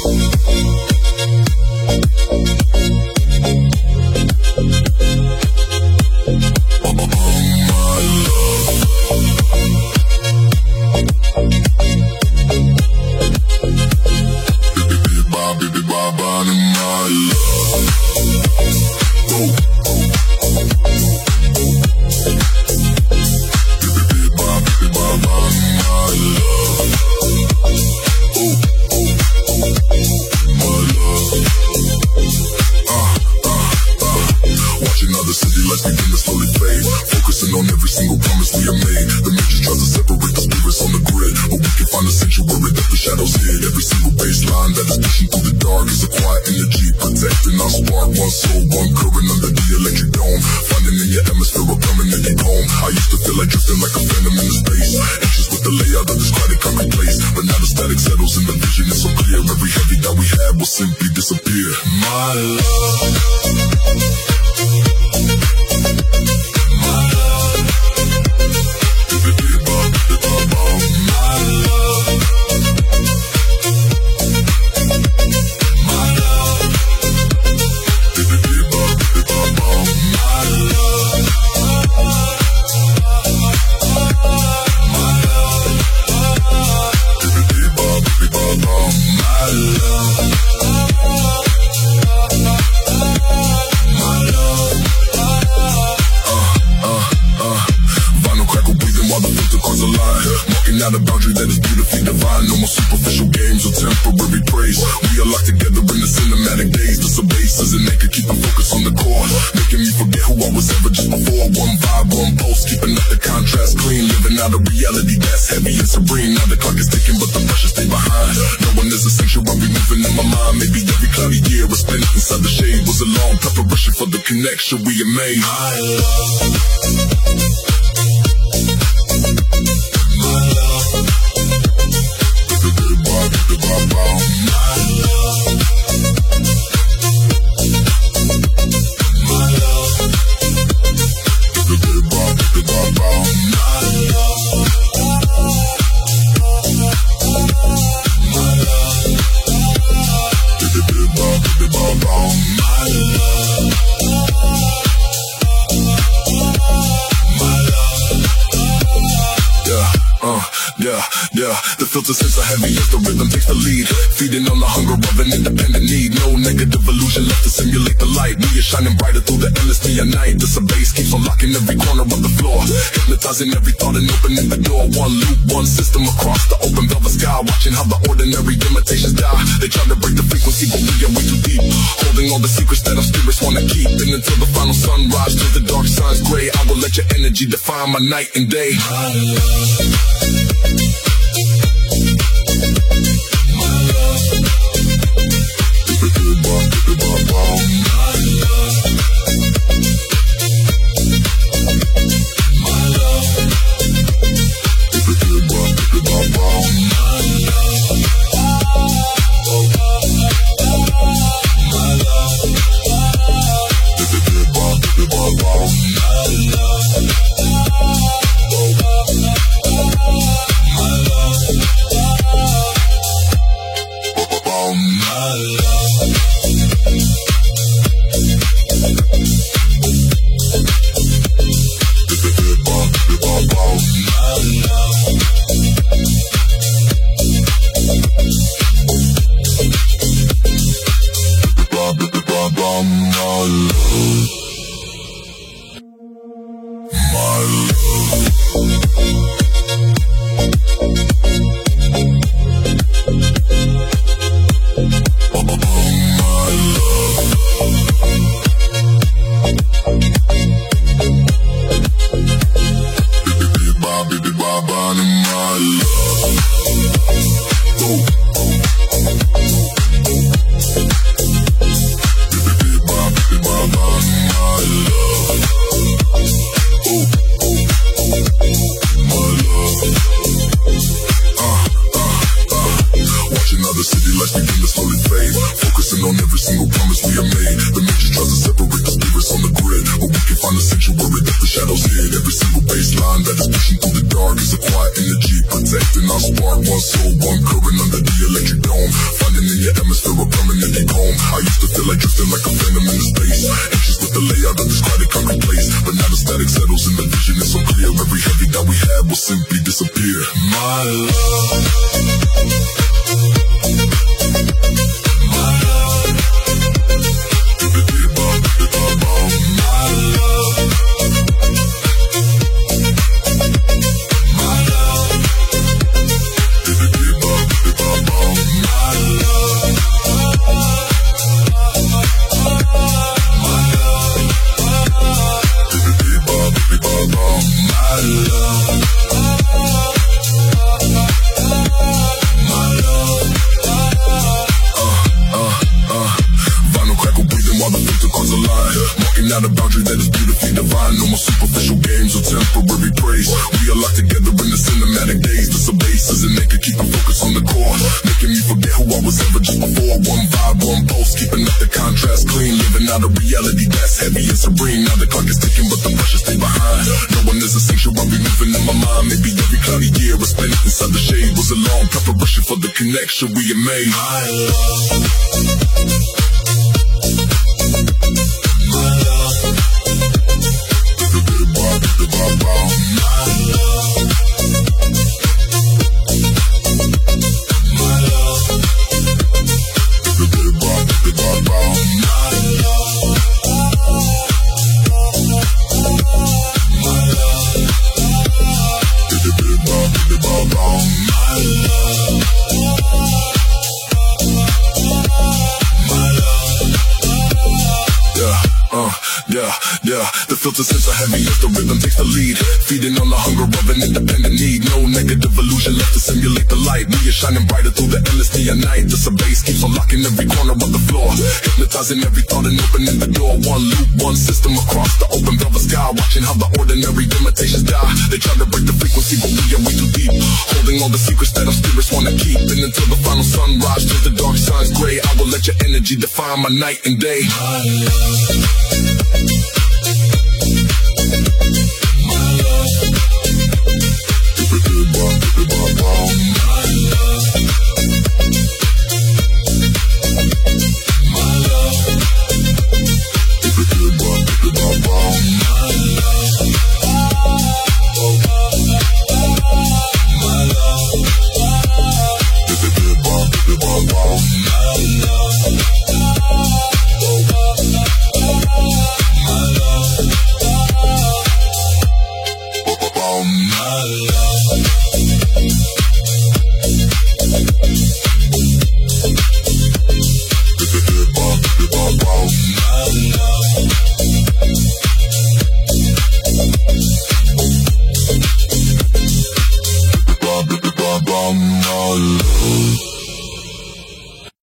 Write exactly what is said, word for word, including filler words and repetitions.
Connection we have made. My love. Filter sense of heavy as the rhythm takes the lead. Feeding on the hunger of an independent need. No negative illusion left to simulate the light. We are shining brighter through the endless day and night. This bass keeps unlocking every corner of the floor, hypnotizing every thought and opening the door. One loop, one system across the open velvet sky. Watching how the ordinary imitations die. They try to break the frequency, but we are way too deep. Holding all the secrets that our spirits wanna keep. And until the final sunrise, till the dark side's gray, I will let your energy define my night and day. My love. Every single baseline that is pushing through the dark is a quiet energy protecting ignition, I spark one soul, one current under the electric dome. Finding in your atmosphere a permanent deep home. I used to feel like drifting like a phantom in the space, anxious with the layout of this crowded concrete place. But now the static settles and the vision is so clear. Every heavy that we had will simply disappear. My love, my love, my love. Not a boundary that is beautifully divine. No more superficial games or temporary praise. We are locked together in the cinematic days. The subbase and they can keep a focus on the core, making me forget who I was ever just before. One vibe, one pulse, keeping up the contrast clean. Living out a reality that's heavy and serene. Now the clock is ticking, but the pressure stay behind. No one is essential, I'll be moving in my mind. Maybe every cloudy year I spent inside the shade was a long preparation for the connection we had made. My love. The filter sensor heavy as the rhythm takes the lead, feeding on the hunger of an independent need. No negative illusion left to simulate the light. We are shining brighter through the endless neon night. The subbase keeps unlocking every corner of the floor, hypnotizing every thought and opening the door. One loop, one system across the open velvet sky, watching how the ordinary imitations die. They try to break the frequency, but we are way too deep, holding all the secrets that our spirits wanna keep. And until the final sunrise, till the dark shines gray, I will let your energy define my night and day. My love.